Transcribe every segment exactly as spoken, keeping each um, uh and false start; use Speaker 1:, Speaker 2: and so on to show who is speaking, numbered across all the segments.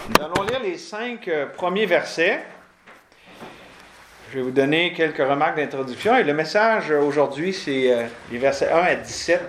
Speaker 1: Nous allons lire les cinq euh, premiers versets. Je vais vous donner quelques remarques d'introduction. Et le message euh, aujourd'hui, c'est euh, les versets un à dix-sept.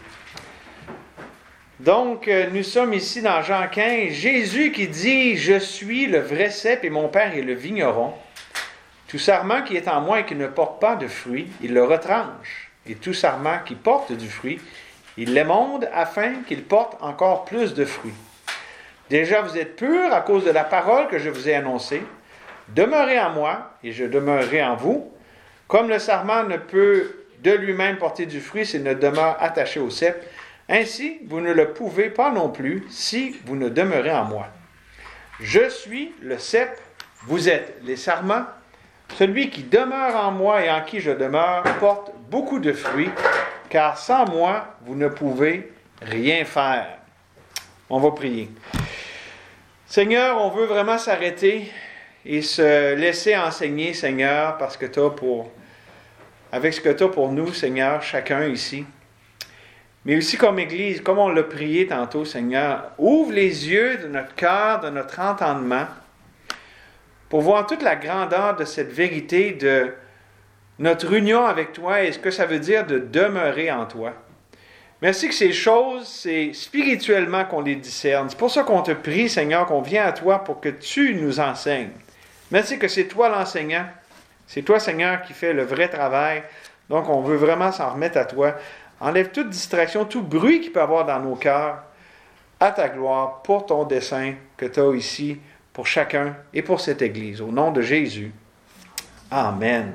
Speaker 1: Donc, euh, nous sommes ici dans Jean quinze. Jésus qui dit « Je suis le vrai cep et mon Père est le vigneron. Tout sarment qui est en moi et qui ne porte pas de fruit, il le retranche. Et tout sarment qui porte du fruit, il l'émonde afin qu'il porte encore plus de fruits. Déjà, vous êtes purs à cause de la parole que je vous ai annoncée. Demeurez en moi, et je demeurerai en vous. Comme le sarment ne peut de lui-même porter du fruit s'il ne demeure attaché au cep, ainsi vous ne le pouvez pas non plus si vous ne demeurez en moi. Je suis le cep, vous êtes les sarments. Celui qui demeure en moi et en qui je demeure porte beaucoup de fruits, car sans moi, vous ne pouvez rien faire. » On va prier. Seigneur, on veut vraiment s'arrêter et se laisser enseigner, Seigneur, parce que tu as pour, avec ce que tu as pour nous, Seigneur, chacun ici. Mais aussi comme Église, comme on l'a prié tantôt, Seigneur, ouvre les yeux de notre cœur, de notre entendement, pour voir toute la grandeur de cette vérité, de notre union avec toi et ce que ça veut dire de demeurer en toi. Merci que ces choses, c'est spirituellement qu'on les discerne. C'est pour ça qu'on te prie, Seigneur, qu'on vient à toi pour que tu nous enseignes. Merci que c'est toi l'enseignant. C'est toi, Seigneur, qui fais le vrai travail. Donc, on veut vraiment s'en remettre à toi. Enlève toute distraction, tout bruit qu'il peut y avoir dans nos cœurs, à ta gloire, pour ton dessein que tu as ici, pour chacun et pour cette Église. Au nom de Jésus. Amen.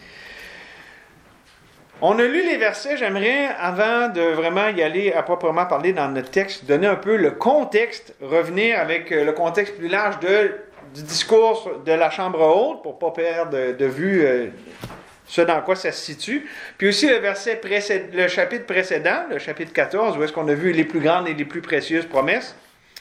Speaker 1: On a lu les versets, j'aimerais, avant de vraiment y aller à proprement parler dans notre texte, donner un peu le contexte, revenir avec le contexte plus large de, du discours de la chambre haute, pour ne pas perdre de, de vue euh, ce dans quoi ça se situe. Puis aussi le verset précéd- le chapitre précédent, le chapitre quatorze, où est-ce qu'on a vu les plus grandes et les plus précieuses promesses.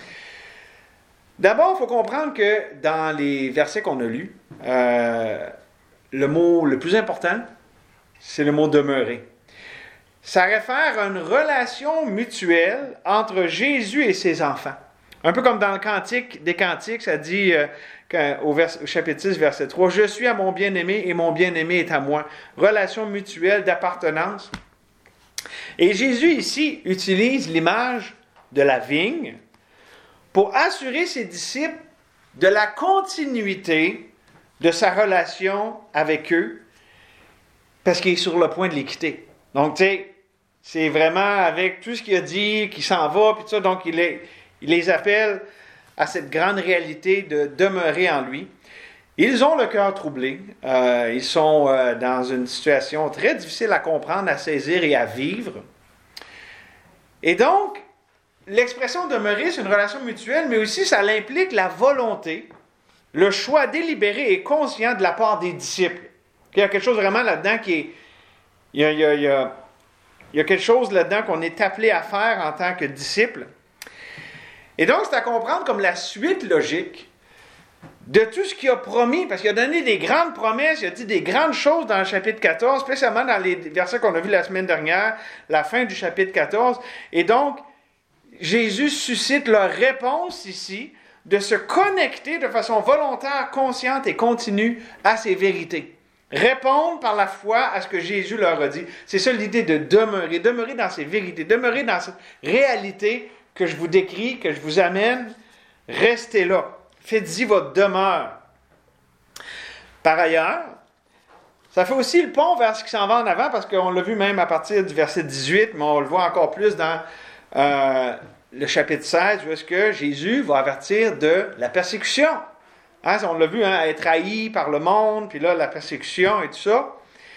Speaker 1: D'abord, il faut comprendre que dans les versets qu'on a lus, euh, le mot le plus important, c'est le mot « demeurer ». Ça réfère à une relation mutuelle entre Jésus et ses enfants. Un peu comme dans le Cantique des Cantiques, ça dit euh, quand, au, vers, au chapitre six, verset trois, « Je suis à mon bien-aimé et mon bien-aimé est à moi ». Relation mutuelle d'appartenance. Et Jésus ici utilise l'image de la vigne pour assurer ses disciples de la continuité de sa relation avec eux, parce qu'il est sur le point de les quitter. Donc, tu sais, c'est vraiment avec tout ce qu'il a dit, qu'il s'en va, puis tout ça, donc il les, il les appelle à cette grande réalité de demeurer en lui. Ils ont le cœur troublé, euh, ils sont euh, dans une situation très difficile à comprendre, à saisir et à vivre. Et donc, l'expression demeurer, c'est une relation mutuelle, mais aussi ça implique la volonté, le choix délibéré et conscient de la part des disciples. Il y a quelque chose vraiment là-dedans qui est... Il y a, il y a, il y a, il y a quelque chose là-dedans qu'on est appelé à faire en tant que disciple. Et donc, c'est à comprendre comme la suite logique de tout ce qu'il a promis, parce qu'il a donné des grandes promesses, il a dit des grandes choses dans le chapitre quatorze, spécialement dans les versets qu'on a vus la semaine dernière, la fin du chapitre quatorze. Et donc, Jésus suscite leur réponse ici de se connecter de façon volontaire, consciente et continue à ces vérités. Répondre par la foi à ce que Jésus leur a dit. C'est ça l'idée de demeurer, demeurer dans ces vérités, demeurer dans cette réalité que je vous décris, que je vous amène. Restez là. Faites-y votre demeure. Par ailleurs, ça fait aussi le pont vers ce qui s'en va en avant, parce qu'on l'a vu même à partir du verset dix-huit, mais on le voit encore plus dans euh, le chapitre seize, où est-ce que Jésus va avertir de la persécution. Hein, on l'a vu, hein, être haï par le monde, puis là, la persécution et tout ça.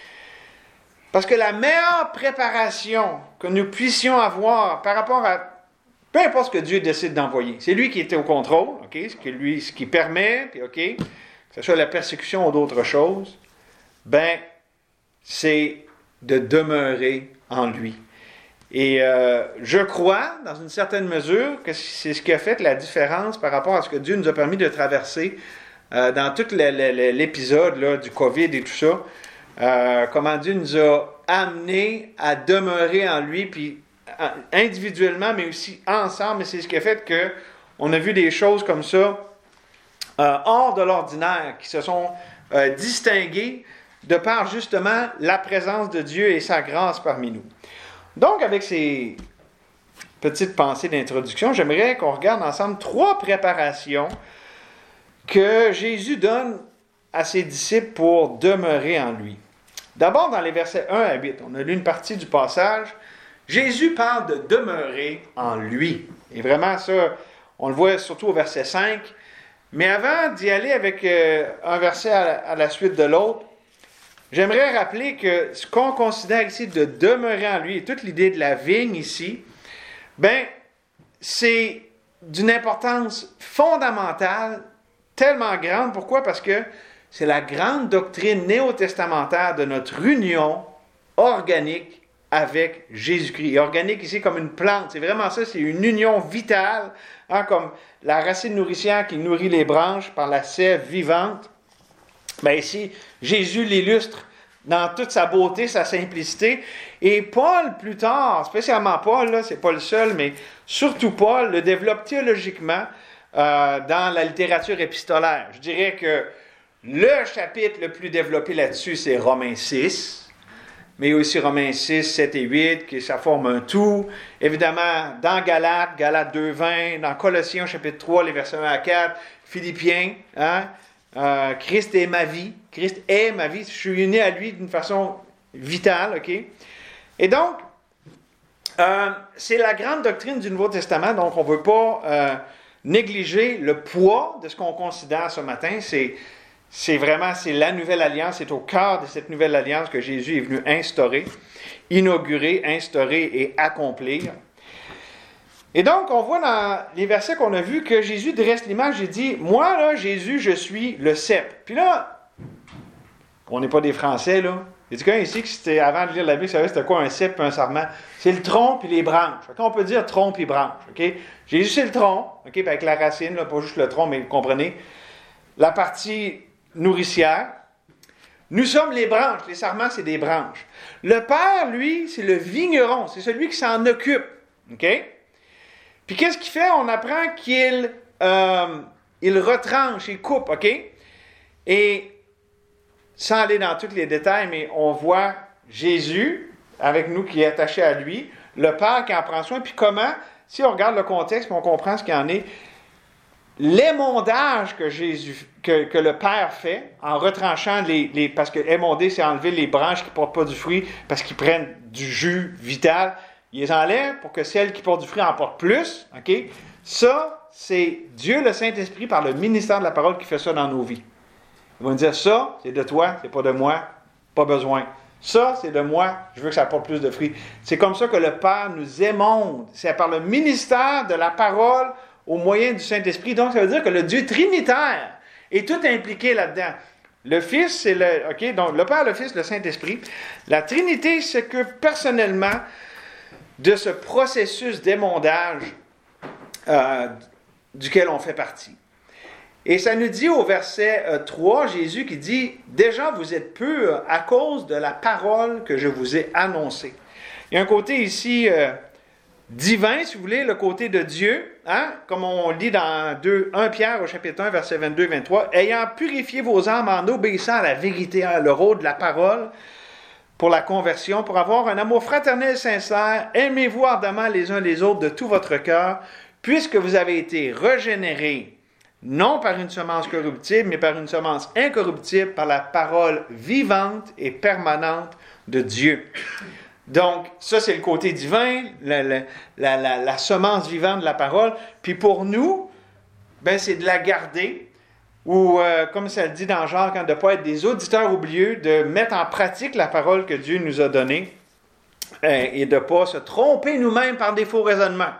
Speaker 1: Parce que la meilleure préparation que nous puissions avoir par rapport à... Peu importe ce que Dieu décide d'envoyer. C'est lui qui était au contrôle, ok, ce qui lui, ce qui permet, puis ok, que ce soit la persécution ou d'autres choses, ben, c'est de demeurer en lui. Et euh, je crois, dans une certaine mesure, que c'est ce qui a fait la différence par rapport à ce que Dieu nous a permis de traverser euh, dans tout le, le, l'épisode là, du COVID et tout ça. Euh, comment Dieu nous a amenés à demeurer en lui, puis individuellement, mais aussi ensemble. Et c'est ce qui a fait qu'on a vu des choses comme ça euh, hors de l'ordinaire, qui se sont euh, distingués de par justement la présence de Dieu et sa grâce parmi nous. Donc, avec ces petites pensées d'introduction, j'aimerais qu'on regarde ensemble trois préparations que Jésus donne à ses disciples pour demeurer en lui. D'abord, dans les versets un à huit, on a lu une partie du passage. Jésus parle de demeurer en lui. Et vraiment, ça, on le voit surtout au verset cinq. Mais avant d'y aller avec euh, un verset à la, à la suite de l'autre, j'aimerais rappeler que ce qu'on considère ici de demeurer en lui, et toute l'idée de la vigne ici, ben, c'est d'une importance fondamentale, tellement grande. Pourquoi? Parce que c'est la grande doctrine néo-testamentaire de notre union organique avec Jésus-Christ. Et organique ici comme une plante, c'est vraiment ça, c'est une union vitale, hein, comme la racine nourricière qui nourrit les branches par la sève vivante. Ben ici, Jésus l'illustre dans toute sa beauté, sa simplicité. Et Paul, plus tard, spécialement Paul, là, c'est pas le seul, mais surtout Paul, le développe théologiquement euh, dans la littérature épistolaire. Je dirais que le chapitre le plus développé là-dessus, c'est Romains six, mais aussi Romains six, sept et huit, qui ça forme un tout. Évidemment, dans Galates, Galates deux, vingt, dans Colossiens, chapitre trois, les versets un à quatre, Philippiens, hein, euh, Christ est ma vie, Christ est ma vie, je suis uni à lui d'une façon vitale, ok? Et donc, euh, c'est la grande doctrine du Nouveau Testament, donc on ne veut pas euh, négliger le poids de ce qu'on considère ce matin, c'est C'est vraiment, c'est la nouvelle alliance, c'est au cœur de cette nouvelle alliance que Jésus est venu instaurer, inaugurer, instaurer et accomplir. Et donc, on voit dans les versets qu'on a vus que Jésus dresse l'image, il dit, « Moi, là, Jésus, je suis le cep. » Puis là, on n'est pas des Français, là. Il y a quelqu'un ici qui, c'était, avant de lire la Bible, savait c'était quoi un cep et un sarment? C'est le tronc puis les branches. Okay? On peut dire tronc puis branche. Okay? Jésus, c'est le tronc, okay? Avec la racine, là, pas juste le tronc, mais vous comprenez. La partie nourricière. Nous sommes les branches. Les sarments, c'est des branches. Le Père, lui, c'est le vigneron. C'est celui qui s'en occupe. OK? Puis qu'est-ce qu'il fait? On apprend qu'il euh, il retranche, il coupe. OK? Et sans aller dans tous les détails, mais on voit Jésus avec nous qui est attaché à lui, le Père qui en prend soin. Puis comment? Si on regarde le contexte, on comprend ce qu'il en est. L'émondage que Jésus, que, que le Père fait en retranchant les, les parce que émonder, c'est enlever les branches qui ne portent pas du fruit parce qu'ils prennent du jus vital. Ils les enlèvent pour que celles qui portent du fruit en portent plus. OK? Ça, c'est Dieu le Saint-Esprit par le ministère de la parole qui fait ça dans nos vies. Ils vont dire ça, c'est de toi, c'est pas de moi, pas besoin. Ça, c'est de moi, je veux que ça porte plus de fruits. C'est comme ça que le Père nous émonde. C'est par le ministère de la parole au moyen du Saint-Esprit. Donc, ça veut dire que le Dieu trinitaire est tout impliqué là-dedans. Le Fils, c'est le... OK, donc le Père, le Fils, le Saint-Esprit. La Trinité s'occupe personnellement de ce processus d'émondage euh, duquel on fait partie. Et ça nous dit au verset euh, trois, Jésus qui dit « Déjà, vous êtes purs à cause de la parole que je vous ai annoncée. » Il y a un côté ici... Euh, divin, si vous voulez, le côté de Dieu, hein? Comme on lit dans deux, un Pierre au chapitre un, versets vingt-deux et vingt-trois, « Ayant purifié vos âmes en obéissant à la vérité, hein, le rôle de la parole, pour la conversion, pour avoir un amour fraternel sincère, aimez-vous ardemment les uns les autres de tout votre cœur, puisque vous avez été régénérés, non par une semence corruptible, mais par une semence incorruptible, par la parole vivante et permanente de Dieu. » Donc, ça, c'est le côté divin, la, la, la, la, la semence vivante de la parole. Puis pour nous, ben, c'est de la garder, ou euh, comme ça le dit dans Jacques, hein, de ne pas être des auditeurs oublieux, de mettre en pratique la parole que Dieu nous a donnée, euh, et de ne pas se tromper nous-mêmes par des faux raisonnements.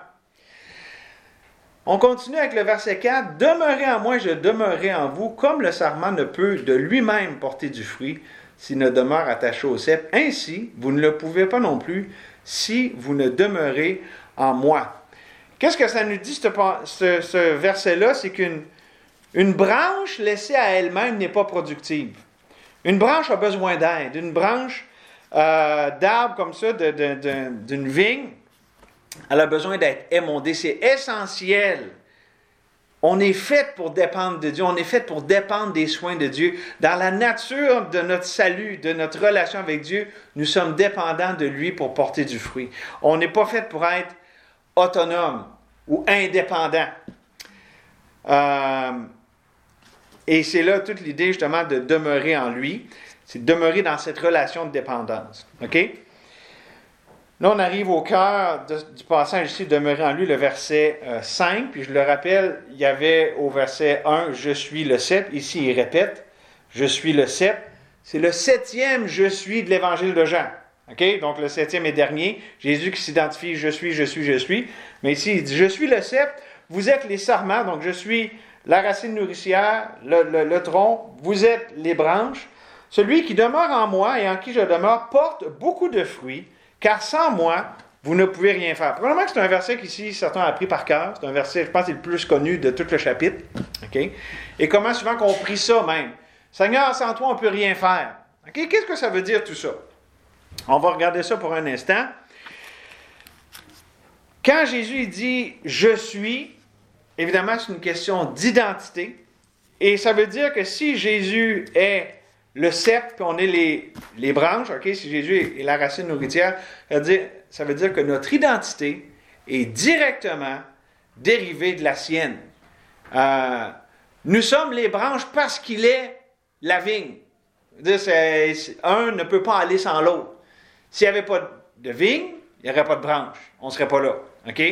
Speaker 1: On continue avec le verset quatre. « Demeurez en moi, je demeurerai en vous, comme le sarment ne peut de lui-même porter du fruit, s'il ne demeure attaché au cep. Ainsi, vous ne le pouvez pas non plus si vous ne demeurez en moi. » Qu'est-ce que ça nous dit, ce, ce, ce verset-là? C'est qu'une une branche laissée à elle-même n'est pas productive. Une branche a besoin d'aide. Une branche euh, d'arbre comme ça, de, de, de, d'une vigne, elle a besoin d'être émondée. C'est essentiel On est fait pour dépendre de Dieu, on est fait pour dépendre des soins de Dieu. Dans la nature de notre salut, de notre relation avec Dieu, nous sommes dépendants de lui pour porter du fruit. On n'est pas fait pour être autonome ou indépendant. Euh, et c'est là toute l'idée justement de demeurer en lui, c'est de demeurer dans cette relation de dépendance. OK? Là, on arrive au cœur de, du passage ici, demeurer en lui, le verset euh, cinq. Puis je le rappelle, il y avait au verset un, je suis le sept. Ici, il répète, je suis le sept. C'est le septième je suis de l'évangile de Jean. OK? Donc, le septième et dernier. Jésus qui s'identifie, je suis, je suis, je suis. Mais ici, il dit, je suis le sept. Vous êtes les sarments. Donc, je suis la racine nourricière, le, le, le tronc. Vous êtes les branches. Celui qui demeure en moi et en qui je demeure porte beaucoup de fruits. Car sans moi, vous ne pouvez rien faire. Probablement que c'est un verset qu'ici, certains ont appris par cœur. C'est un verset, je pense, qui est le plus connu de tout le chapitre. Okay? Et comment souvent qu'on prie ça même. Seigneur, sans toi, on ne peut rien faire. Okay? Qu'est-ce que ça veut dire tout ça? On va regarder ça pour un instant. Quand Jésus dit « je suis », évidemment, c'est une question d'identité. Et ça veut dire que si Jésus est le cep, puis on est les, les branches, ok? Si Jésus est la racine nourricière, ça veut dire, ça veut dire que notre identité est directement dérivée de la sienne. Euh, nous sommes les branches parce qu'il est la vigne. C'est, c'est, c'est, un ne peut pas aller sans l'autre. S'il n'y avait pas de vigne, il n'y aurait pas de branche. On ne serait pas là. OK?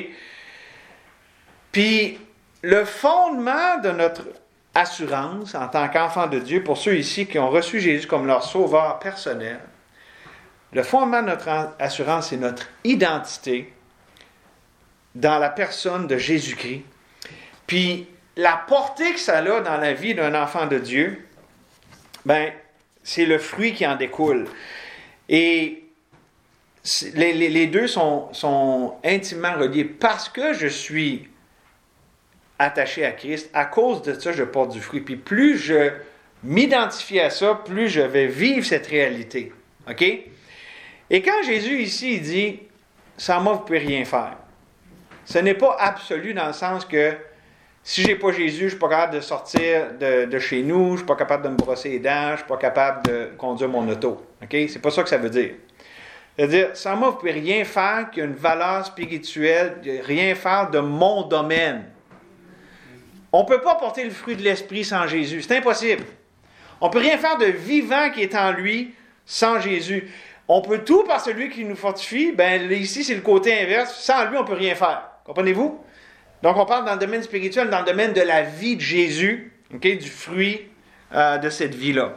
Speaker 1: Puis, le fondement de notre assurance en tant qu'enfant de Dieu, pour ceux ici qui ont reçu Jésus comme leur sauveur personnel, le fondement de notre assurance, c'est notre identité dans la personne de Jésus-Christ. Puis, la portée que ça a dans la vie d'un enfant de Dieu, ben, c'est le fruit qui en découle. Et les, les, les deux sont, sont intimement reliés parce que je suis attaché à Christ. À cause de ça, je porte du fruit. Puis plus je m'identifie à ça, plus je vais vivre cette réalité. OK? Et quand Jésus ici, il dit « sans moi, vous ne pouvez rien faire », ce n'est pas absolu dans le sens que si je n'ai pas Jésus, je ne suis pas capable de sortir de, de chez nous, je ne suis pas capable de me brosser les dents, je ne suis pas capable de conduire mon auto. OK? C'est pas ça que ça veut dire. C'est-à-dire, sans moi, vous ne pouvez rien faire qui a une valeur spirituelle, rien faire de mon domaine. On ne peut pas porter le fruit de l'Esprit sans Jésus. C'est impossible. On ne peut rien faire de vivant qui est en lui sans Jésus. On peut tout par celui qui nous fortifie. Ben, ici, c'est le côté inverse. Sans lui, on ne peut rien faire. Comprenez-vous? Donc, on parle dans le domaine spirituel, dans le domaine de la vie de Jésus, okay, du fruit euh, de cette vie-là.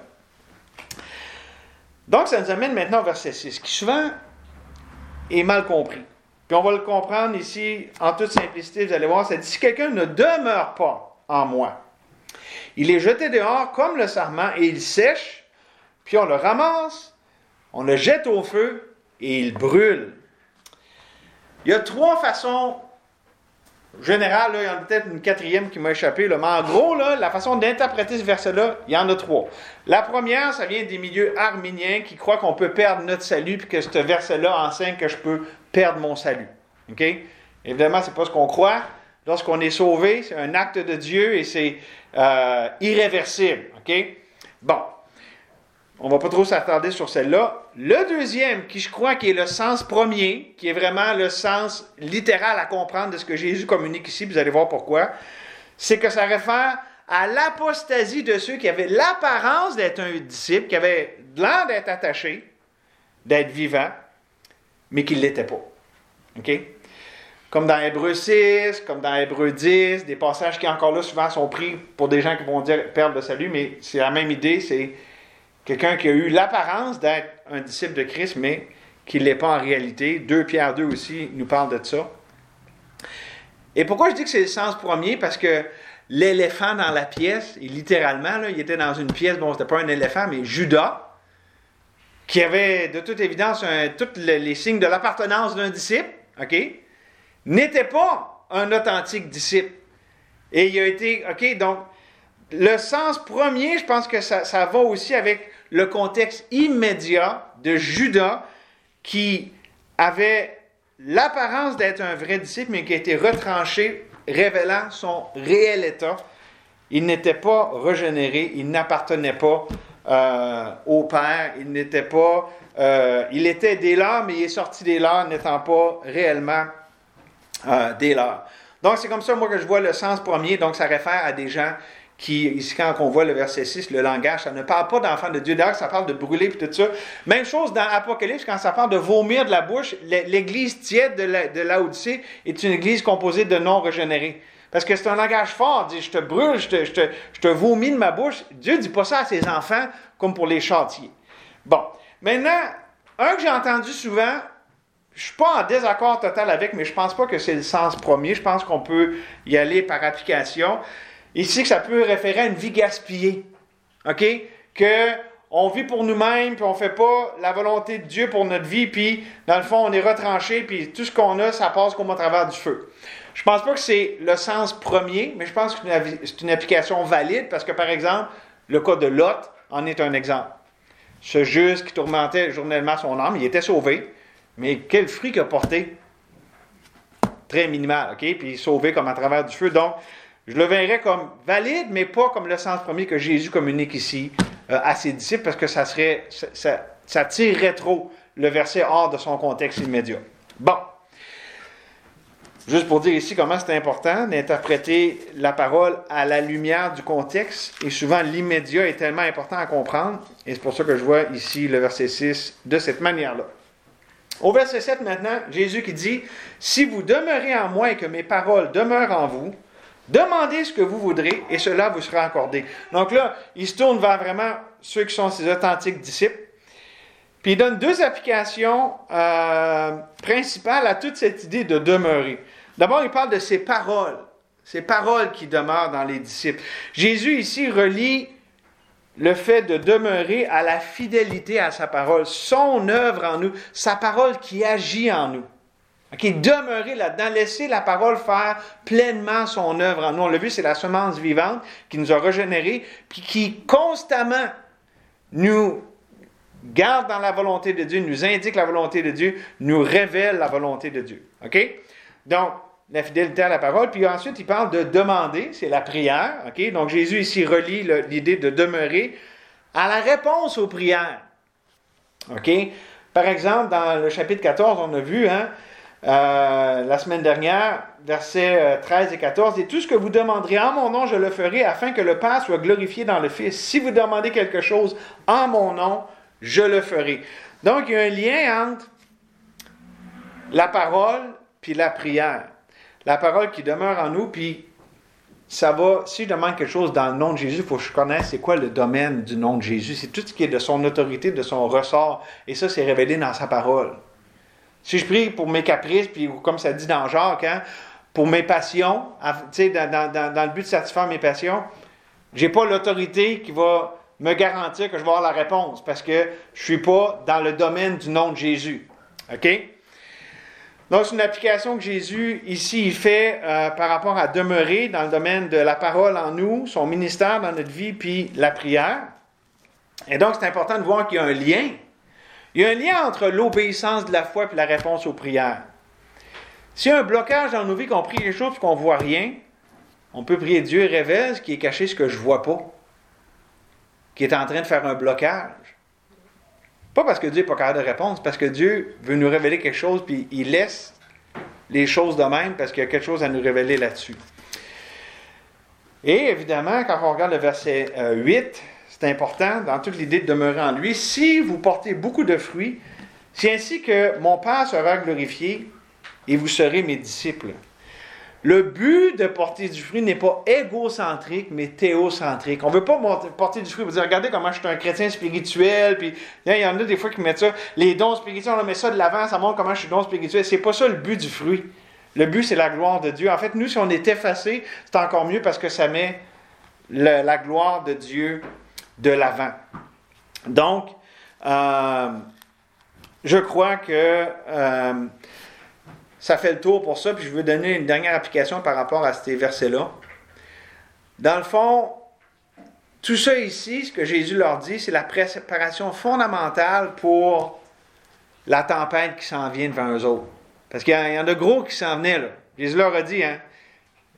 Speaker 1: Donc, ça nous amène maintenant au verset six, qui souvent est mal compris. Puis on va le comprendre ici en toute simplicité, vous allez voir, ça dit « Si quelqu'un ne demeure pas en moi, il est jeté dehors comme le sarment et il sèche, puis on le ramasse, on le jette au feu et il brûle. » Il y a trois façons générales, là, il y en a peut-être une quatrième qui m'a échappé, là, mais en gros, là, la façon d'interpréter ce verset-là, il y en a trois. La première, ça vient des milieux arméniens qui croient qu'on peut perdre notre salut, puis que ce verset-là enseigne que je peux perdre mon salut. OK? Évidemment, ce n'est pas ce qu'on croit. Lorsqu'on est sauvé, c'est un acte de Dieu et c'est euh, irréversible. OK? Bon. On ne va pas trop s'attarder sur celle-là. Le deuxième, qui je crois qui est le sens premier, qui est vraiment le sens littéral à comprendre de ce que Jésus communique ici, vous allez voir pourquoi, c'est que ça réfère à l'apostasie de ceux qui avaient l'apparence d'être un disciple, qui avaient l'air d'être attachés, d'être vivants, mais qui ne l'étaient pas. OK? Comme dans Hébreux six, comme dans Hébreux dix, des passages qui encore là souvent sont pris pour des gens qui vont dire perdre le salut, mais c'est la même idée, c'est quelqu'un qui a eu l'apparence d'être un disciple de Christ, mais qui ne l'est pas en réalité. deux Pierre deux aussi nous parle de ça. Et pourquoi je dis que c'est le sens premier? Parce que l'éléphant dans la pièce, et littéralement, là, il était dans une pièce, bon, c'était pas un éléphant, mais Judas, qui avait de toute évidence un, tous les, les signes de l'appartenance d'un disciple, OK, n'était pas un authentique disciple. Et il a été, OK, donc, le sens premier, je pense que ça, ça va aussi avec le contexte immédiat de Judas qui avait l'apparence d'être un vrai disciple, mais qui a été retranché révélant son réel état. Il n'était pas régénéré, il n'appartenait pas euh, au Père, il n'était pas... Euh, il était des leurs, mais il est sorti des leurs n'étant pas réellement euh, des leurs. Donc, c'est comme ça, moi, que je vois le sens premier. Donc, ça réfère à des gens qui, ici, quand on voit le verset six, le langage, ça ne parle pas d'enfants de Dieu. D'ailleurs, ça parle de brûler et tout ça. Même chose dans Apocalypse, quand ça parle de vomir de la bouche, l'église tiède de, la, de Laodicée est une église composée de non-régénérés. Parce que c'est un langage fort, il dit, je te brûle, je te, je, te, je te vomis de ma bouche. Dieu ne dit pas ça à ses enfants comme pour les châtier. Bon, maintenant, un que j'ai entendu souvent, je ne suis pas en désaccord total avec, mais je ne pense pas que c'est le sens premier. Je pense qu'on peut y aller par application. Ici, que ça peut référer à une vie gaspillée. OK? Que on vit pour nous-mêmes, puis on ne fait pas la volonté de Dieu pour notre vie, puis dans le fond, on est retranché, puis tout ce qu'on a, ça passe comme au travers du feu. Je ne pense pas que c'est le sens premier, mais je pense que c'est une application valide, parce que, par exemple, le cas de Lot en est un exemple. Ce juste qui tourmentait journellement son âme, il était sauvé, mais quel fruit qu'il a porté? Très minimal, OK? Puis sauvé comme à travers du feu. Donc, je le verrais comme valide, mais pas comme le sens premier que Jésus communique ici euh, à ses disciples, parce que ça serait, ça, ça, ça tirerait trop le verset hors de son contexte immédiat. Bon. Juste pour dire ici comment c'est important d'interpréter la parole à la lumière du contexte, et souvent l'immédiat est tellement important à comprendre, et c'est pour ça que je vois ici le verset six de cette manière-là. Au verset sept maintenant, Jésus qui dit « Si vous demeurez en moi et que mes paroles demeurent en vous, demandez ce que vous voudrez et cela vous sera accordé. » Donc là, il se tourne vers vraiment ceux qui sont ses authentiques disciples. Puis il donne deux applications euh, principales à toute cette idée de demeurer. D'abord, il parle de ses paroles, ces paroles qui demeurent dans les disciples. Jésus ici relie le fait de demeurer à la fidélité à sa parole, son œuvre en nous, sa parole qui agit en nous. Okay, demeurer là-dedans, laisser la parole faire pleinement son œuvre en nous. On l'a vu, c'est la semence vivante qui nous a régénérés, puis qui constamment nous garde dans la volonté de Dieu, nous indique la volonté de Dieu, nous révèle la volonté de Dieu. OK? Donc, la fidélité à la parole. Puis ensuite, il parle de demander, c'est la prière. OK? Donc, Jésus ici relie le, l'idée de demeurer à la réponse aux prières. OK? Par exemple, dans le chapitre quatorze, on a vu, hein, euh, la semaine dernière, versets treize et quatorze, « Et tout ce que vous demanderez en mon nom, je le ferai, afin que le Père soit glorifié dans le Fils. Si vous demandez quelque chose en mon nom, je le ferai. » Donc, il y a un lien entre la parole puis la prière. La parole qui demeure en nous, puis ça va, si je demande quelque chose dans le nom de Jésus, il faut que je connaisse c'est quoi le domaine du nom de Jésus. C'est tout ce qui est de son autorité, de son ressort. Et ça, c'est révélé dans sa parole. Si je prie pour mes caprices, puis comme ça dit dans Jacques, hein, pour mes passions, tu sais, dans, dans, dans le but de satisfaire mes passions, j'ai pas l'autorité qui va me garantir que je vais avoir la réponse, parce que je ne suis pas dans le domaine du nom de Jésus. OK? Donc, c'est une application que Jésus, ici, il fait euh, par rapport à demeurer dans le domaine de la parole en nous, son ministère dans notre vie, puis la prière. Et donc, c'est important de voir qu'il y a un lien. Il y a un lien entre l'obéissance de la foi et la réponse aux prières. S'il y a un blocage dans nos vies, qu'on prie quelque chose et qu'on ne voit rien, on peut prier Dieu révèle ce qui est caché, ce que je ne vois pas, qui est en train de faire un blocage. Pas parce que Dieu n'est pas capable de répondre, parce que Dieu veut nous révéler quelque chose, puis il laisse les choses de même, parce qu'il y a quelque chose à nous révéler là-dessus. Et évidemment, quand on regarde le verset euh, huit, c'est important, dans toute l'idée de demeurer en lui, « Si vous portez beaucoup de fruits, c'est ainsi que mon Père sera glorifié, et vous serez mes disciples. » Le but de porter du fruit n'est pas égocentrique, mais théocentrique. On ne veut pas porter du fruit pour dire, regardez comment je suis un chrétien spirituel, puis il y en a des fois qui mettent ça, les dons spirituels, on met ça de l'avant, ça montre comment je suis don spirituel. C'est pas ça le but du fruit. Le but, c'est la gloire de Dieu. En fait, nous, si on est effacé, c'est encore mieux parce que ça met le, la gloire de Dieu de l'avant. Donc, euh, je crois que euh, ça fait le tour pour ça, puis je veux donner une dernière application par rapport à ces versets-là. Dans le fond, tout ça ici, ce que Jésus leur dit, c'est la préparation fondamentale pour la tempête qui s'en vient devant eux autres. Parce qu'il y en a de gros qui s'en venaient, là. Jésus leur a dit, hein,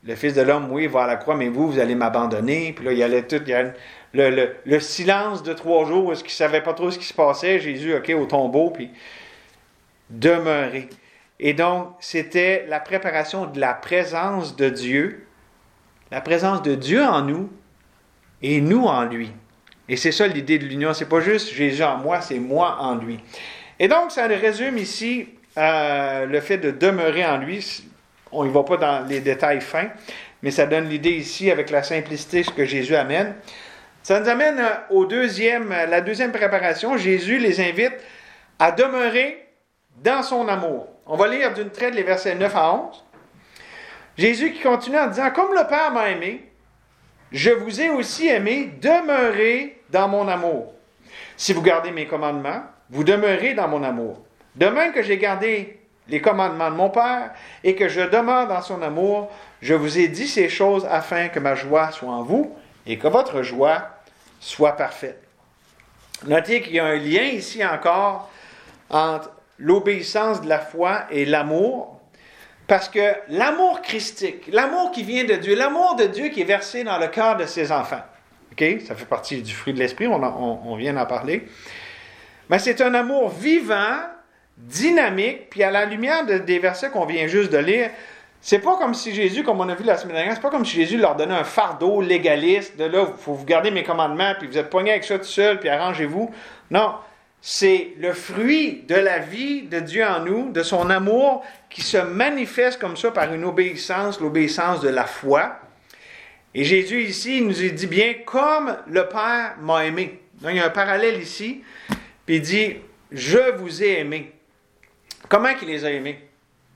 Speaker 1: le Fils de l'homme, oui, va à la croix, mais vous, vous allez m'abandonner. Puis là, il y allait tout, il y a le, le, le silence de trois jours, où est-ce qu'il ne savait pas trop ce qui se passait. Jésus, OK, au tombeau, puis demeurer. Et donc, c'était la préparation de la présence de Dieu, la présence de Dieu en nous et nous en lui. Et c'est ça l'idée de l'union. C'est pas juste Jésus en moi, c'est moi en lui. Et donc, ça résume ici euh, le fait de demeurer en lui. On n'y va pas dans les détails fins, mais ça donne l'idée ici avec la simplicité ce que Jésus amène. Ça nous amène au deuxième, la deuxième préparation. Jésus les invite à demeurer dans son amour. On va lire d'une traite les versets neuf à onze. Jésus qui continue en disant « Comme le Père m'a aimé, je vous ai aussi aimé, demeurez dans mon amour. Si vous gardez mes commandements, vous demeurez dans mon amour. De même que j'ai gardé les commandements de mon Père et que je demeure dans son amour, je vous ai dit ces choses afin que ma joie soit en vous et que votre joie soit parfaite. » Notez qu'il y a un lien ici encore entre l'obéissance de la foi et l'amour, parce que l'amour christique, l'amour qui vient de Dieu, l'amour de Dieu qui est versé dans le cœur de ses enfants, ok, ça fait partie du fruit de l'esprit, on, on, on vient d'en parler, mais c'est un amour vivant, dynamique, puis à la lumière de, des versets qu'on vient juste de lire, c'est pas comme si Jésus, comme on a vu la semaine dernière, c'est pas comme si Jésus leur donnait un fardeau légaliste, de là, il faut vous garder mes commandements, puis vous êtes poignés avec ça tout seul, puis arrangez-vous. Non, c'est le fruit de la vie de Dieu en nous, de son amour qui se manifeste comme ça par une obéissance, l'obéissance de la foi. Et Jésus ici, il nous dit bien, comme le Père m'a aimé. Donc, il y a un parallèle ici, puis il dit, je vous ai aimé. Comment il les a aimés?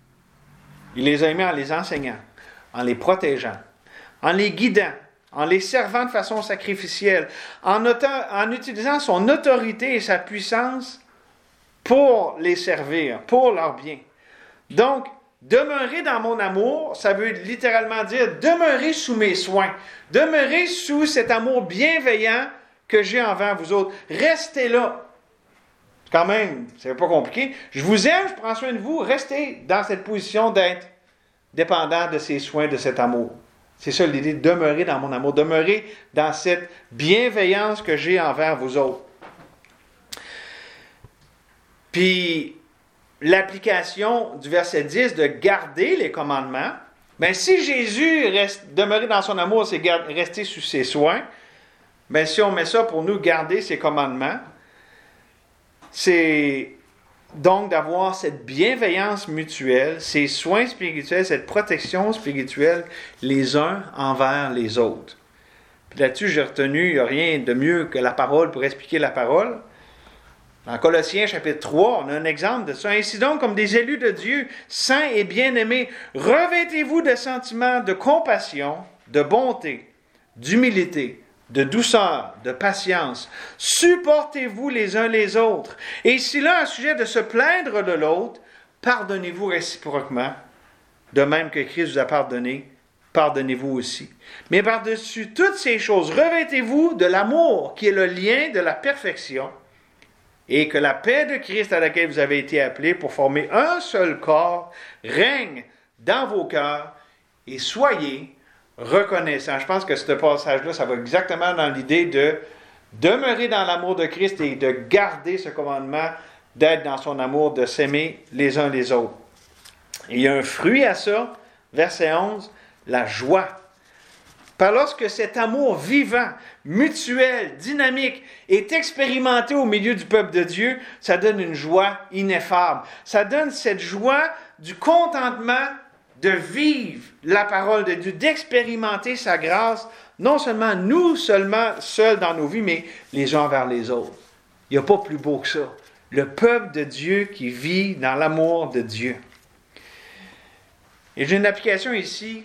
Speaker 1: Il les a aimés en les enseignant, en les protégeant, en les guidant, en les servant de façon sacrificielle, en, autant, en utilisant son autorité et sa puissance pour les servir, pour leur bien. Donc, demeurer dans mon amour, ça veut littéralement dire demeurer sous mes soins, demeurer sous cet amour bienveillant que j'ai envers vous autres. Restez là. Quand même, c'est pas compliqué. Je vous aime, je prends soin de vous. Restez dans cette position d'être dépendant de ces soins, de cet amour. C'est ça l'idée, de demeurer dans mon amour, demeurer dans cette bienveillance que j'ai envers vous autres. Puis, l'application du verset dix de garder les commandements, bien, si Jésus reste, demeurer dans son amour, c'est garder, rester sous ses soins, bien, si on met ça pour nous, garder ses commandements, c'est donc d'avoir cette bienveillance mutuelle, ces soins spirituels, cette protection spirituelle les uns envers les autres. Puis là-dessus, j'ai retenu, il n'y a rien de mieux que la parole pour expliquer la parole. Dans Colossiens chapitre trois, on a un exemple de ça. Ainsi donc, comme des élus de Dieu, saints et bien-aimés, revêtez-vous de sentiments de compassion, de bonté, d'humilité, de douceur, de patience. Supportez-vous les uns les autres. Et s'il a un sujet de se plaindre de l'autre, pardonnez-vous réciproquement. De même que Christ vous a pardonné, pardonnez-vous aussi. Mais par-dessus toutes ces choses, revêtez-vous de l'amour qui est le lien de la perfection et que la paix de Christ à laquelle vous avez été appelés pour former un seul corps règne dans vos cœurs et soyez reconnaissant. Je pense que ce passage-là, ça va exactement dans l'idée de demeurer dans l'amour de Christ et de garder ce commandement d'être dans son amour, de s'aimer les uns les autres. Et il y a un fruit à ça, verset onze, la joie. Par lorsque cet amour vivant, mutuel, dynamique est expérimenté au milieu du peuple de Dieu, ça donne une joie ineffable. Ça donne cette joie du contentement de vivre la parole de Dieu, d'expérimenter sa grâce, non seulement nous seulement seuls dans nos vies, mais les uns vers les autres. Il n'y a pas plus beau que ça. Le peuple de Dieu qui vit dans l'amour de Dieu. Et j'ai une application ici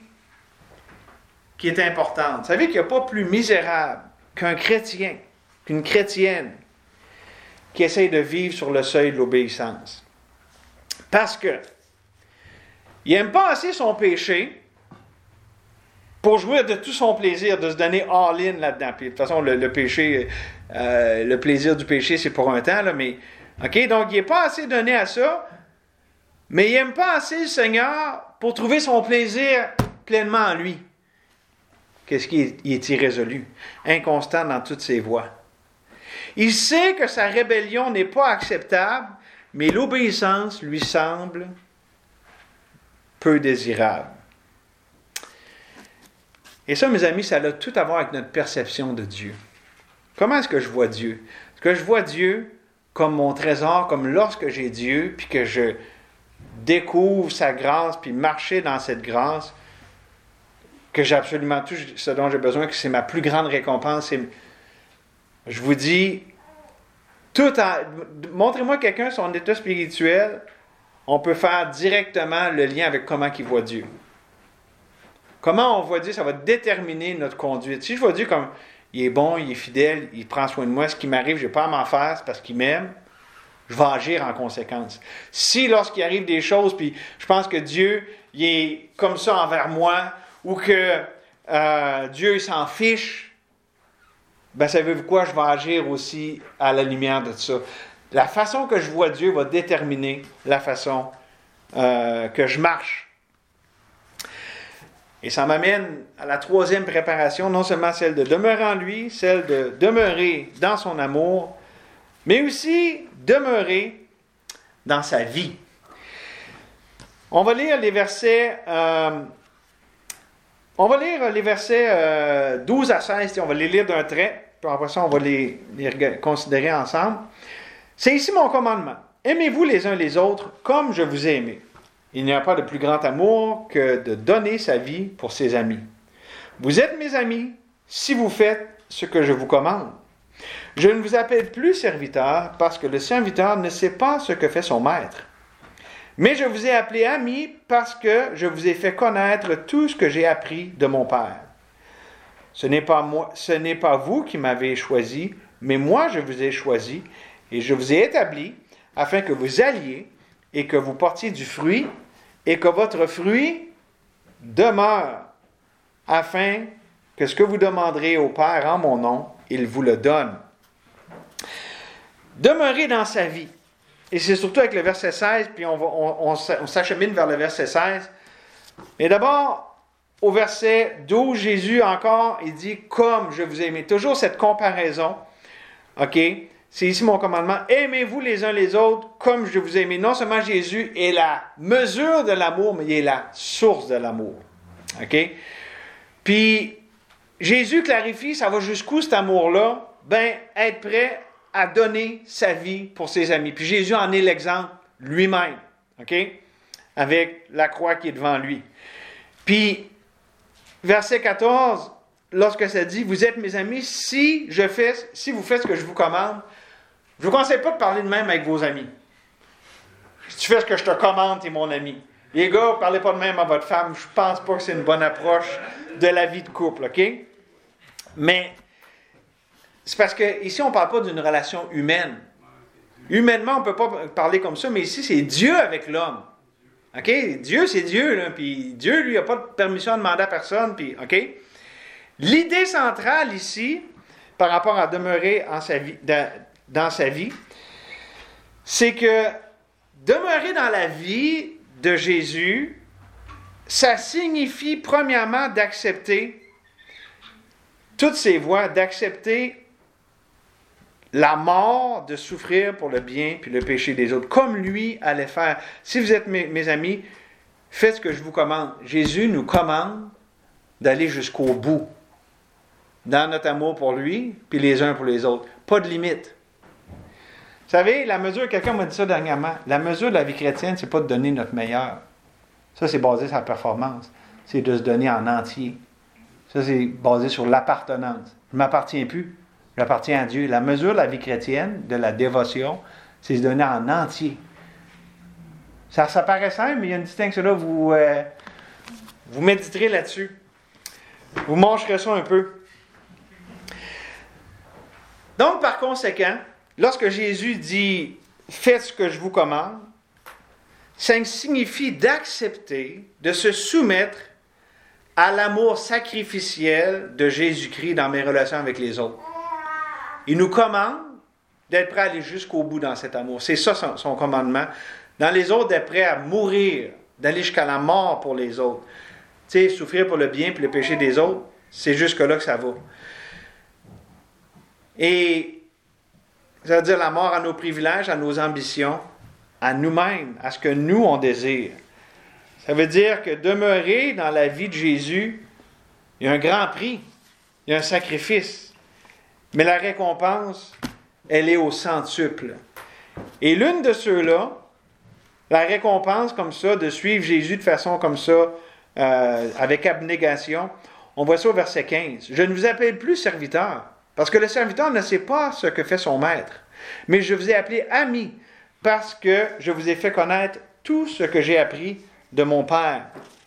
Speaker 1: qui est importante. Vous savez qu'il n'y a pas plus misérable qu'un chrétien, qu'une chrétienne qui essaye de vivre sur le seuil de l'obéissance. Parce que il n'aime pas assez son péché pour jouir de tout son plaisir, de se donner all-in là-dedans. Puis, de toute façon, le, le péché, euh, le plaisir du péché, c'est pour un temps, là, mais, OK, donc il n'est pas assez donné à ça, mais il n'aime pas assez le Seigneur pour trouver son plaisir pleinement en lui, qu'est-ce qu'il est, il est irrésolu, inconstant dans toutes ses voies. Il sait que sa rébellion n'est pas acceptable, mais l'obéissance lui semble peu désirable. Et ça, mes amis, ça a tout à voir avec notre perception de Dieu. Comment est-ce que je vois Dieu? Est-ce que je vois Dieu comme mon trésor, comme lorsque j'ai Dieu, puis que je découvre sa grâce, puis marcher dans cette grâce, que j'ai absolument tout ce dont j'ai besoin, que c'est ma plus grande récompense. C'est... Je vous dis, tout en... montrez-moi quelqu'un son état spirituel, on peut faire directement le lien avec comment il voit Dieu. Comment on voit Dieu, ça va déterminer notre conduite. Si je vois Dieu comme, il est bon, il est fidèle, il prend soin de moi, ce qui m'arrive, je n'ai pas à m'en faire, c'est parce qu'il m'aime, je vais agir en conséquence. Si lorsqu'il arrive des choses, puis je pense que Dieu, il est comme ça envers moi, ou que euh, Dieu, il s'en fiche, ben savez-vous quoi, je vais agir aussi à la lumière de ça. La façon que je vois Dieu va déterminer la façon euh, que je marche. Et ça m'amène à la troisième préparation, non seulement celle de demeurer en lui, celle de demeurer dans son amour, mais aussi demeurer dans sa vie. On va lire les versets, euh, on va lire les versets euh, douze à seize, on va les lire d'un trait, puis après ça on va les, les considérer ensemble. C'est ici mon commandement. Aimez-vous les uns les autres comme je vous ai aimé. Il n'y a pas de plus grand amour que de donner sa vie pour ses amis. Vous êtes mes amis si vous faites ce que je vous commande. Je ne vous appelle plus serviteur parce que le serviteur ne sait pas ce que fait son maître. Mais je vous ai appelé amis parce que je vous ai fait connaître tout ce que j'ai appris de mon Père. Ce n'est pas moi, ce n'est pas vous qui m'avez choisi, mais moi je vous ai choisi et je vous ai établi afin que vous alliez et que vous portiez du fruit et que votre fruit demeure, afin que ce que vous demanderez au Père en mon nom, il vous le donne. Demeurez dans sa vie. Et c'est surtout avec le verset seize, puis on, va, on, on, on s'achemine vers le verset seize. Mais d'abord, au verset douze, Jésus encore, il dit « Comme je vous ai aimé ». Toujours cette comparaison. OK? C'est ici mon commandement. Aimez-vous les uns les autres comme je vous ai aimé. Non seulement Jésus est la mesure de l'amour, mais il est la source de l'amour. OK? Puis, Jésus clarifie, ça va jusqu'où cet amour-là? Ben, être prêt à donner sa vie pour ses amis. Puis Jésus en est l'exemple lui-même. OK? Avec la croix qui est devant lui. Puis, verset quatorze, lorsque ça dit, vous êtes mes amis, si je fais, si vous faites ce que je vous commande, je ne vous conseille pas de parler de même avec vos amis. Si tu fais ce que je te commande, tu es mon ami. Les gars, ne parlez pas de même à votre femme. Je ne pense pas que c'est une bonne approche de la vie de couple, OK? Mais c'est parce qu'ici, on ne parle pas d'une relation humaine. Humainement, on ne peut pas parler comme ça, mais ici, c'est Dieu avec l'homme. OK? Dieu, c'est Dieu, là. Puis Dieu, lui, n'a pas de permission à demander à personne. Puis, OK? L'idée centrale ici, par rapport à demeurer en sa vie, dans, dans sa vie, c'est que demeurer dans la vie de Jésus, ça signifie premièrement d'accepter toutes ses voies, d'accepter la mort, de souffrir pour le bien puis le péché des autres, comme lui allait faire. Si vous êtes mes, mes amis, faites ce que je vous commande. Jésus nous commande d'aller jusqu'au bout dans notre amour pour lui, puis les uns pour les autres. Pas de limite. Vous savez, la mesure, quelqu'un m'a dit ça dernièrement, la mesure de la vie chrétienne, c'est pas de donner notre meilleur. Ça, c'est basé sur la performance. C'est de se donner en entier. Ça, c'est basé sur l'appartenance. Je ne m'appartiens plus. J'appartiens à Dieu. La mesure de la vie chrétienne, de la dévotion, c'est se donner en entier. Ça, ça paraît simple, mais il y a une distinction là. Vous, euh, vous méditerez là-dessus. Vous mangerez ça un peu. Donc, par conséquent, lorsque Jésus dit « Faites ce que je vous commande », ça signifie d'accepter, de se soumettre à l'amour sacrificiel de Jésus-Christ dans mes relations avec les autres. Il nous commande d'être prêt à aller jusqu'au bout dans cet amour. C'est ça son, son commandement. Dans les autres, d'être prêt à mourir, d'aller jusqu'à la mort pour les autres. Tu sais, souffrir pour le bien puis le péché des autres, c'est jusque-là que ça va. Et ça veut dire la mort à nos privilèges, à nos ambitions, à nous-mêmes, à ce que nous, on désire. Ça veut dire que demeurer dans la vie de Jésus, il y a un grand prix, il y a un sacrifice. Mais la récompense, elle est au centuple. Et l'une de ceux-là, la récompense comme ça, de suivre Jésus de façon comme ça, euh, avec abnégation, on voit ça au verset quinze. « Je ne vous appelle plus serviteur, parce que le serviteur ne sait pas ce que fait son maître, mais je vous ai appelé ami, parce que je vous ai fait connaître tout ce que j'ai appris de mon Père. »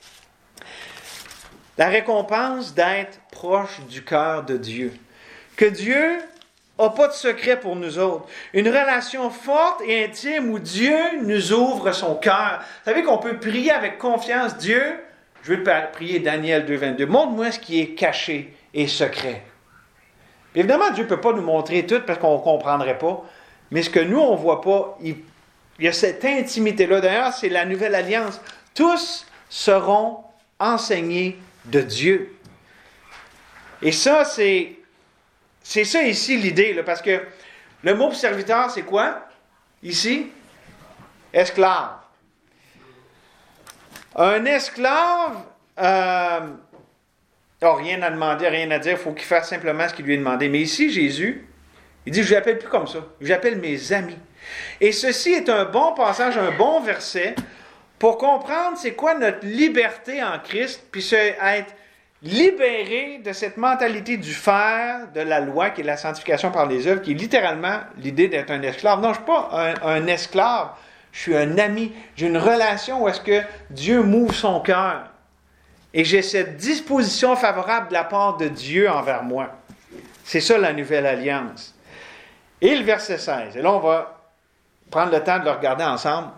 Speaker 1: La récompense d'être proche du cœur de Dieu. Que Dieu n'a pas de secret pour nous autres. Une relation forte et intime où Dieu nous ouvre son cœur. Vous savez qu'on peut prier avec confiance. Dieu, je veux te prier Daniel deux vingt-deux. Montre-moi ce qui est caché et secret. Puis évidemment, Dieu ne peut pas nous montrer tout parce qu'on ne comprendrait pas. Mais ce que nous, on ne voit pas, il, il y a cette intimité-là. D'ailleurs, c'est la nouvelle alliance. Tous seront enseignés de Dieu. Et ça, c'est, c'est ça ici l'idée, là, parce que le mot serviteur, c'est quoi? Ici? Esclave. Un esclave euh, n'a rien à demander, rien à dire, il faut qu'il fasse simplement ce qu'il lui est demandé. Mais ici, Jésus, il dit, je ne l'appelle plus comme ça, j'appelle mes amis. Et ceci est un bon passage, un bon verset, pour comprendre c'est quoi notre liberté en Christ, puis c'est être libéré de cette mentalité du faire, de la loi, qui est la sanctification par les œuvres, qui est littéralement l'idée d'être un esclave. Non, je ne suis pas un, un esclave, je suis un ami. J'ai une relation où est-ce que Dieu m'ouvre son cœur. Et j'ai cette disposition favorable de la part de Dieu envers moi. C'est ça la nouvelle alliance. Et le verset seize, et là on va prendre le temps de le regarder ensemble.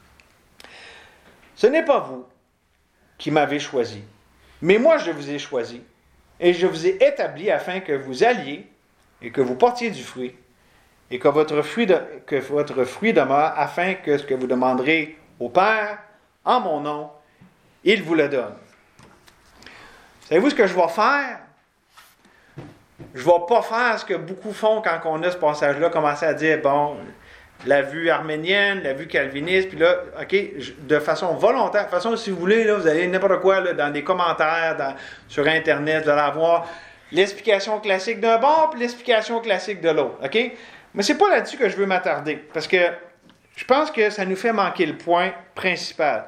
Speaker 1: Ce n'est pas vous qui m'avez choisi, mais moi je vous ai choisi, et je vous ai établi afin que vous alliez et que vous portiez du fruit, et que votre fruit, de, que votre fruit demeure, afin que ce que vous demanderez au Père, en mon nom, il vous le donne. Savez-vous ce que je vais faire? Je ne vais pas faire ce que beaucoup font quand on a ce passage-là, commencer à dire, bon, la vue arménienne, la vue calviniste, puis là, OK, de façon volontaire, de façon, si vous voulez, là, vous allez n'importe quoi, là, dans des commentaires, dans, sur Internet, vous allez avoir l'explication classique d'un bord, puis l'explication classique de l'autre, OK? Mais c'est pas là-dessus que je veux m'attarder, parce que je pense que ça nous fait manquer le point principal.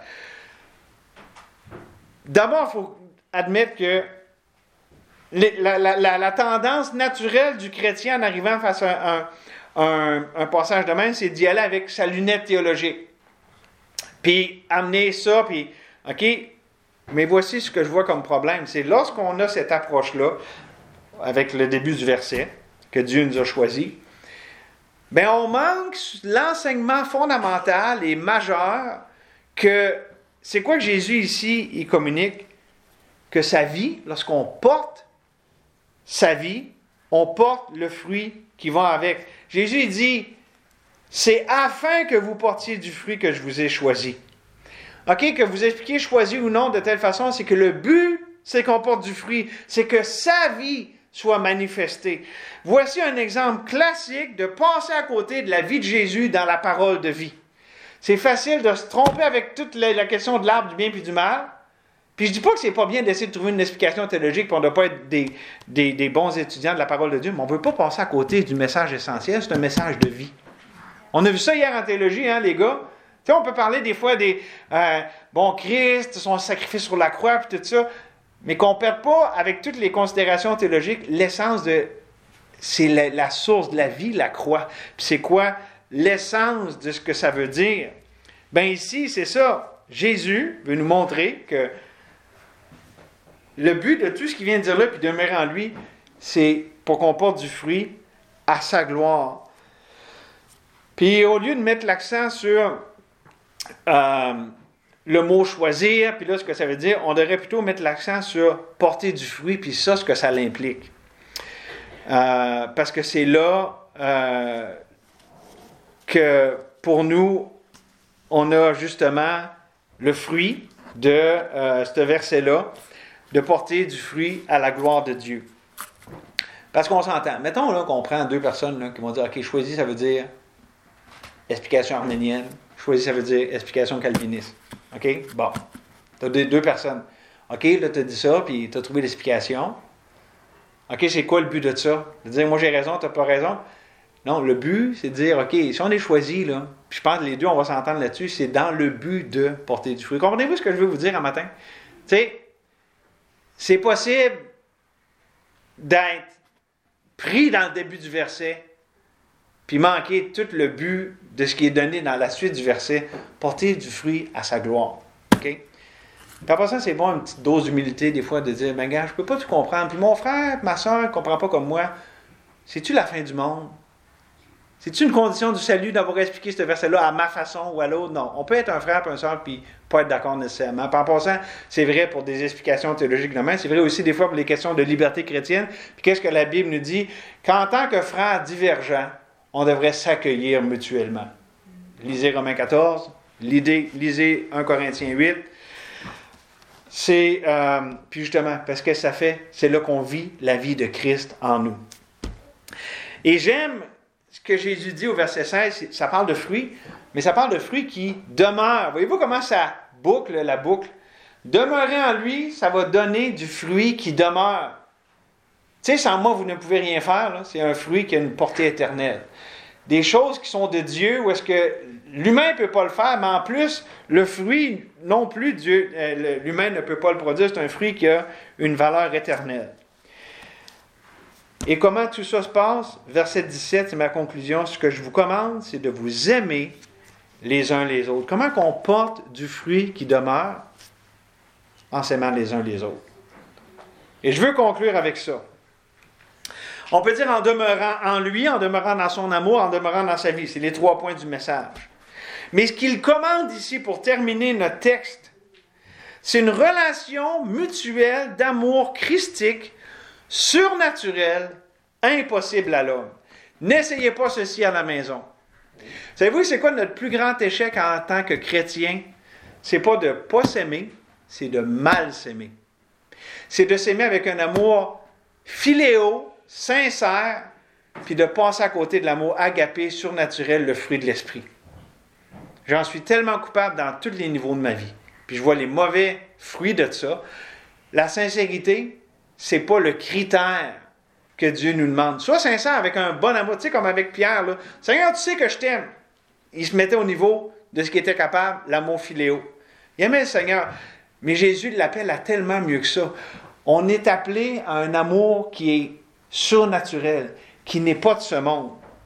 Speaker 1: D'abord, il faut admettre que la, la, la, la tendance naturelle du chrétien en arrivant face à un Un, un passage de même, c'est d'y aller avec sa lunette théologique. Puis amener ça, puis, OK, mais voici ce que je vois comme problème. C'est lorsqu'on a cette approche-là, avec le début du verset, que Dieu nous a choisi, bien, on manque l'enseignement fondamental et majeur que, c'est quoi que Jésus ici, il communique? Que sa vie, lorsqu'on porte sa vie, on porte le fruit qui va avec. Jésus dit, c'est afin que vous portiez du fruit que je vous ai choisi. OK, que vous expliquiez choisi ou non de telle façon, c'est que le but, c'est qu'on porte du fruit. C'est que sa vie soit manifestée. Voici un exemple classique de passer à côté de la vie de Jésus dans la parole de vie. C'est facile de se tromper avec toute la, la question de l'arbre du bien puis du mal. Puis je dis pas que c'est pas bien d'essayer de trouver une explication théologique pour ne pas être des, des, des bons étudiants de la parole de Dieu, mais on ne veut pas passer à côté du message essentiel, c'est un message de vie. On a vu ça hier en théologie, hein, les gars? Tu sais, on peut parler des fois des euh, bon, Christ, son sacrifice sur la croix, puis tout ça, mais qu'on ne perde pas, avec toutes les considérations théologiques, l'essence de. C'est la, la source de la vie, la croix. Puis c'est quoi l'essence de ce que ça veut dire? Bien, ici, c'est ça. Jésus veut nous montrer que le but de tout ce qu'il vient de dire là, puis demeurer en lui, c'est pour qu'on porte du fruit à sa gloire. Puis au lieu de mettre l'accent sur euh, le mot choisir, puis là ce que ça veut dire, on devrait plutôt mettre l'accent sur porter du fruit, puis ça, ce que ça l'implique. Euh, parce que c'est là euh, que pour nous, on a justement le fruit de euh, ce verset-là. de porter du fruit à la gloire de Dieu. Parce qu'on s'entend. Mettons là, qu'on prend deux personnes là, qui vont dire « OK, choisis, ça veut dire explication arménienne. Choisis, ça veut dire explication calviniste. » OK? Bon. Tu as deux, deux personnes. OK, là, tu as dit ça, puis tu as trouvé l'explication. OK, c'est quoi le but de ça? De dire « Moi, j'ai raison, tu n'as pas raison. » Non, le but, c'est de dire, OK, si on est choisi, là, puis je pense que les deux, on va s'entendre là-dessus, c'est dans le but de porter du fruit. Comprenez-vous ce que je veux vous dire un matin? Tu sais, c'est possible d'être pris dans le début du verset, puis manquer tout le but de ce qui est donné dans la suite du verset, porter du fruit à sa gloire. OK? Puis après ça, c'est bon, une petite dose d'humilité, des fois, de dire, ben gars, je ne peux pas tout comprendre. Puis mon frère, ma soeur ne comprend pas comme moi. C'est-tu la fin du monde? C'est-tu une condition du salut d'avoir expliqué ce verset-là à ma façon ou à l'autre? Non. On peut être un frère et un soeur puis pas être d'accord nécessairement. Puis en passant, c'est vrai pour des explications théologiques demain. C'est vrai aussi des fois pour les questions de liberté chrétienne. Puis qu'est-ce que la Bible nous dit? Qu'en tant que frères divergents, on devrait s'accueillir mutuellement. Lisez Romains quatorze, lisez, lisez un Corinthiens huit. C'est, euh, puis justement, parce que ça fait, c'est là qu'on vit la vie de Christ en nous. Et j'aime ce que Jésus dit au verset seize, ça parle de fruits, mais ça parle de fruits qui demeurent. Voyez-vous comment ça boucle, la boucle? Demeurer en lui, ça va donner du fruit qui demeure. Tu sais, sans moi, vous ne pouvez rien faire. Là. C'est un fruit qui a une portée éternelle. Des choses qui sont de Dieu, où est-ce que l'humain ne peut pas le faire, mais en plus, le fruit, non plus, Dieu, euh, l'humain ne peut pas le produire. C'est un fruit qui a une valeur éternelle. Et comment tout ça se passe? Verset dix-sept, c'est ma conclusion. Ce que je vous commande, c'est de vous aimer les uns les autres. Comment qu'on porte du fruit qui demeure en s'aimant les uns les autres? Et je veux conclure avec ça. On peut dire en demeurant en lui, en demeurant dans son amour, en demeurant dans sa vie. C'est les trois points du message. Mais ce qu'il commande ici pour terminer notre texte, c'est une relation mutuelle d'amour christique, surnaturel, impossible à l'homme. N'essayez pas ceci à la maison. Savez-vous, c'est quoi notre plus grand échec en tant que chrétien? C'est pas de ne pas s'aimer, c'est de mal s'aimer. C'est de s'aimer avec un amour philéo, sincère, puis de passer à côté de l'amour agapé, surnaturel, le fruit de l'esprit. J'en suis tellement coupable dans tous les niveaux de ma vie. Puis je vois les mauvais fruits de ça. La sincérité, c'est pas le critère que Dieu nous demande. Sois sincère avec un bon amour. Tu sais, comme avec Pierre, là. Seigneur, tu sais que je t'aime. Il se mettait au niveau de ce qu'il était capable, l'amour philéo. Il aimait le Seigneur. Mais Jésus l'appelle à tellement mieux que ça. On est appelé à un amour qui est surnaturel, qui n'est pas de ce monde.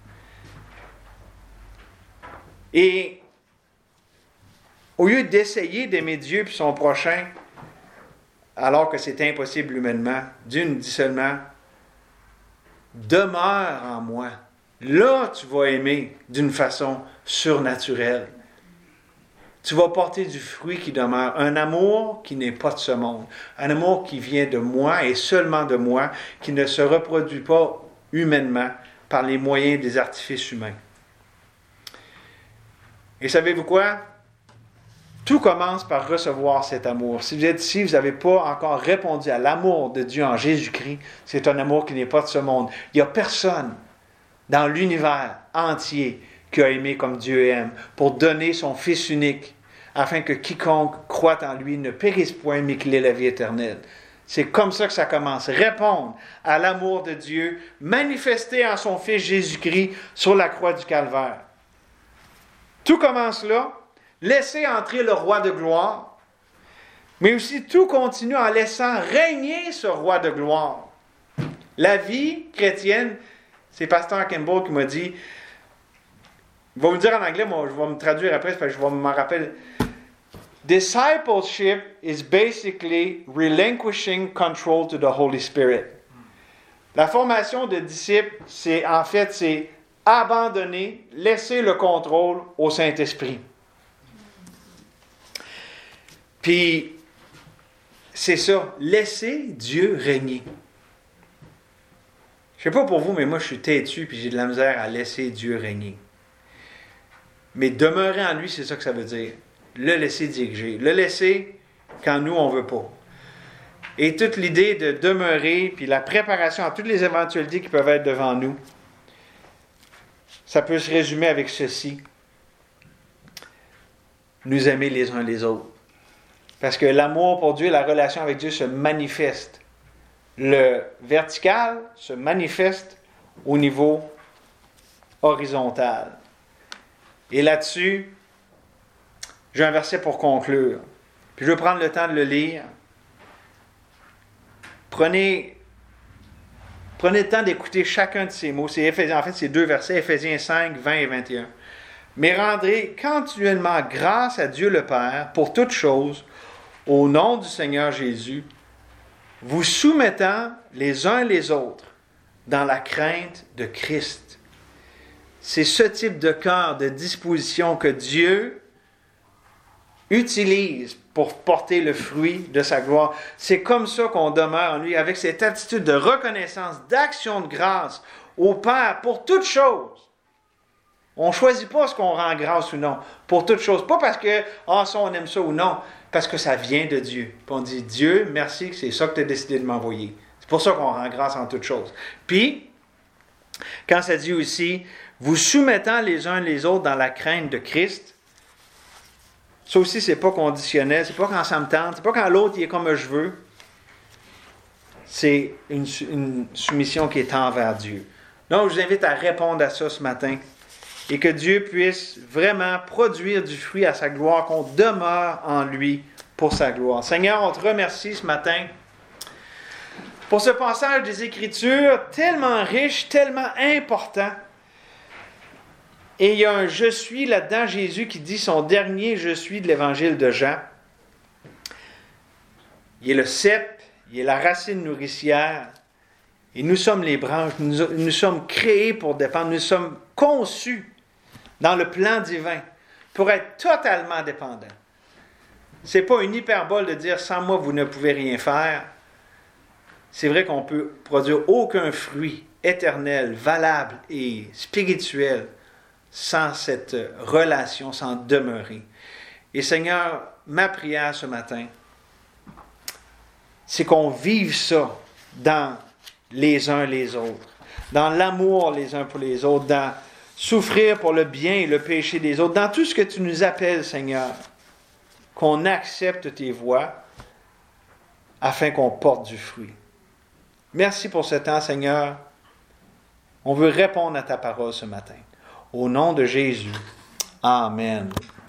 Speaker 1: Et au lieu d'essayer d'aimer Dieu et son prochain, alors que c'est impossible humainement, Dieu nous dit seulement « Demeure en moi. Là, tu vas aimer d'une façon surnaturelle. Tu vas porter du fruit qui demeure. Un amour qui n'est pas de ce monde. Un amour qui vient de moi et seulement de moi, qui ne se reproduit pas humainement par les moyens des artifices humains. » Et savez-vous quoi? Tout commence par recevoir cet amour. Si vous êtes ici, vous n'avez pas encore répondu à l'amour de Dieu en Jésus-Christ, c'est un amour qui n'est pas de ce monde. Il n'y a personne dans l'univers entier qui a aimé comme Dieu aime, pour donner son Fils unique, afin que quiconque croit en lui ne périsse point, mais qu'il ait la vie éternelle. C'est comme ça que ça commence. Répondre à l'amour de Dieu, manifesté en son Fils Jésus-Christ sur la croix du Calvaire. Tout commence là. Laissez entrer le roi de gloire, mais aussi tout continue en laissant régner ce roi de gloire. La vie chrétienne, c'est Pasteur Kimball qui m'a dit, il va me dire en anglais, moi je vais me traduire après, parce que je vais m'en rappeler. Discipleship is basically relinquishing control to the Holy Spirit. La formation de disciple, c'est en fait, c'est abandonner, laisser le contrôle au Saint-Esprit. Puis, c'est ça, laissez Dieu régner. Je ne sais pas pour vous, mais moi, je suis têtu, puis j'ai de la misère à laisser Dieu régner. Mais demeurer en lui, c'est ça que ça veut dire. Le laisser diriger. Le laisser quand nous, on ne veut pas. et toute l'idée de demeurer, puis la préparation à toutes les éventualités qui peuvent être devant nous, ça peut se résumer avec ceci. Nous aimer les uns les autres. Parce que l'amour pour Dieu, la relation avec Dieu se manifeste. Le vertical se manifeste au niveau horizontal. Et là-dessus, j'ai un verset pour conclure. Puis je vais prendre le temps de le lire. Prenez, prenez le temps d'écouter chacun de ces mots. C'est Éphésiens, en fait, c'est deux versets, Éphésiens cinq, vingt et vingt et un. Mais rendrez continuellement grâce à Dieu le Père pour toutes choses, au nom du Seigneur Jésus, vous soumettant les uns les autres dans la crainte de Christ. C'est ce type de cœur, de disposition que Dieu utilise pour porter le fruit de sa gloire. C'est comme ça qu'on demeure en lui, avec cette attitude de reconnaissance, d'action de grâce au Père pour toutes choses. On ne choisit pas ce qu'on rend grâce ou non, pour toutes choses. Pas parce que, ah, ça, on aime ça ou non, parce que ça vient de Dieu. Puis on dit, Dieu, merci, c'est ça que tu as décidé de m'envoyer. C'est pour ça qu'on rend grâce en toutes choses. Puis, quand ça dit aussi, vous soumettant les uns les autres dans la crainte de Christ, ça aussi, c'est pas conditionnel, c'est pas quand ça me tente, c'est pas quand l'autre il est comme je veux. C'est une, une soumission qui est envers Dieu. Donc, je vous invite à répondre à ça ce matin. Et que Dieu puisse vraiment produire du fruit à sa gloire, qu'on demeure en lui pour sa gloire. Seigneur, on te remercie ce matin pour ce passage des Écritures tellement riche, tellement important. Et il y a un « je suis » là-dedans, Jésus qui dit son dernier « je suis » de l'Évangile de Jean. Il est le cep, il est la racine nourricière. Et nous sommes les branches, nous, nous sommes créés pour dépendre, nous sommes conçus dans le plan divin pour être totalement dépendants. Ce n'est pas une hyperbole de dire « sans moi, vous ne pouvez rien faire ». C'est vrai qu'on ne peut produire aucun fruit éternel, valable et spirituel sans cette relation, sans demeurer. Et Seigneur, ma prière ce matin, c'est qu'on vive ça dans les uns les autres, dans l'amour les uns pour les autres, dans souffrir pour le bien et le péché des autres, dans tout ce que tu nous appelles, Seigneur, qu'on accepte tes voies afin qu'on porte du fruit. Merci pour ce temps, Seigneur. On veut répondre à ta parole ce matin. Au nom de Jésus. Amen.